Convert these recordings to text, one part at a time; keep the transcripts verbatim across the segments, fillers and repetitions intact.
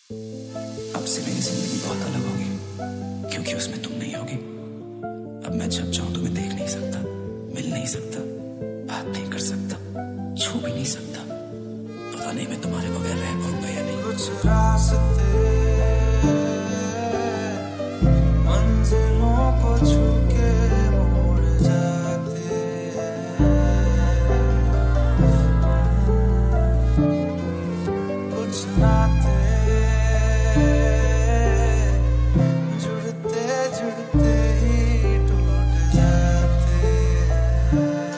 अब से मेरी जिंदगी बहुत अलग होगी, क्योंकि उसमें तुम नहीं होगी। अब मैं जब चाहूं तुम्हें देख नहीं सकता, मिल नहीं सकता, बात नहीं कर सकता, छू भी नहीं सकता। पता नहीं मैं तुम्हारे बगैर रह पाऊंगा या नहीं। कुछ रास्ते मंजिलों को छू के मोड़ जाते हैं, कुछ नाते जुड़ते जुड़ते ही टूट जाते हैं।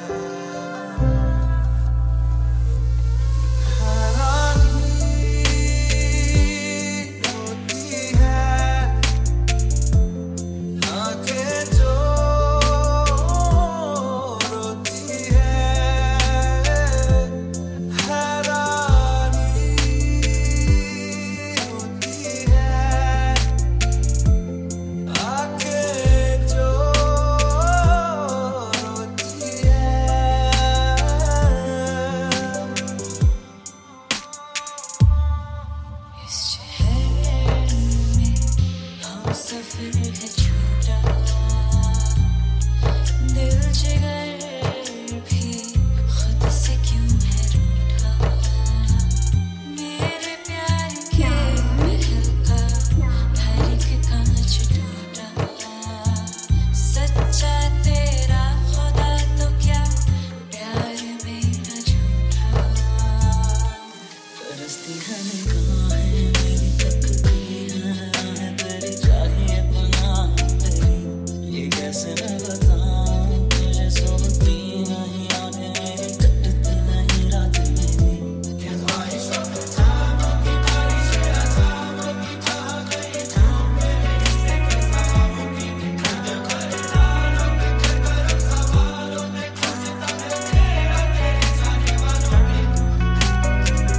सफर है छोटा, दिल जिगर भी खुद से क्यों है रूठा। मेरे प्यार के महल का हर एक कांच टूटा। सच्चा तेरा खुदा तो क्या, प्यार मेरा झूठा। परस्ती है निगाहें मेरी तकदीर है, तेरी चाहिए पनाह तेरी। ये कैसे मैं बताऊं तुझे, सोती नहीं आंखें मेरी, कटती नहीं रात मेरी। ये ख्वाहिशों पे थामों की बारिश है, थामों की चाह गई थाम मेरे से ख्वाबों की निकल कर डालों के कर सवालों में खुशता है तेरा तेरे जाने वालों की।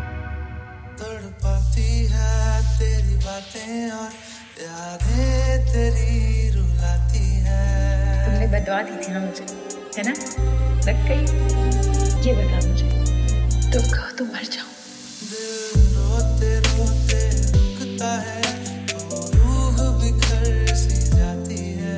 तड़पाती है तेरी बातें और यादें तेरी रुलाती है। तुमने बदवा दी थी ना मुझे, है ना? लग गई। ये बता मुझे, तुम कहो तो मर जाऊं। दिल रोते रोते रुकता है, तो रूह बिखर सी जाती है।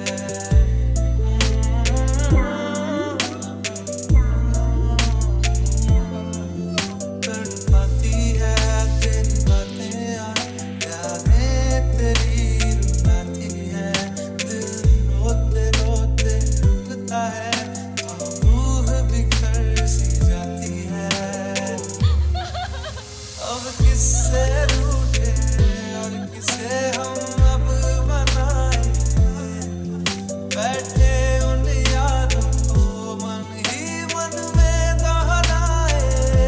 तड़पाती है तेरी बातें और यादें तेरी रुलाती है। दिल रोते रोते रुकता है, तो रूह बिखर सी जाती है। अब किससे रूठे और किसे हम अब मनाएं, बैठे उन यारों को मन ही मन में दोहराए।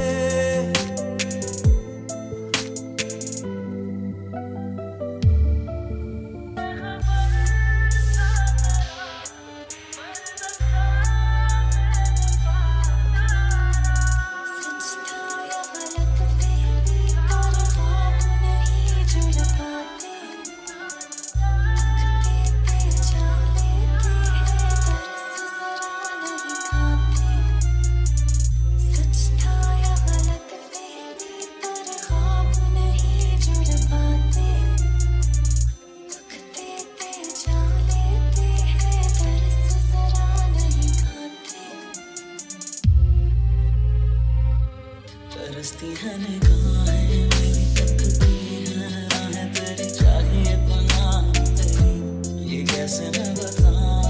सच था या गलत फिर भी पर ख्वाब नहीं जुड़ पाते। तकते पे जा लेते हैं, तरस जरा नहीं खाते। सच था या गलत फिर भी पर ख्वाब नहीं जुड़ पाते। तकते पे जा लेते हैं, तरस जरा नहीं खाते। तरसती है निगाहें मेरी तकदीर है, तेरी चाहिए पनाह तेरी। ये कैसे मैं बताऊं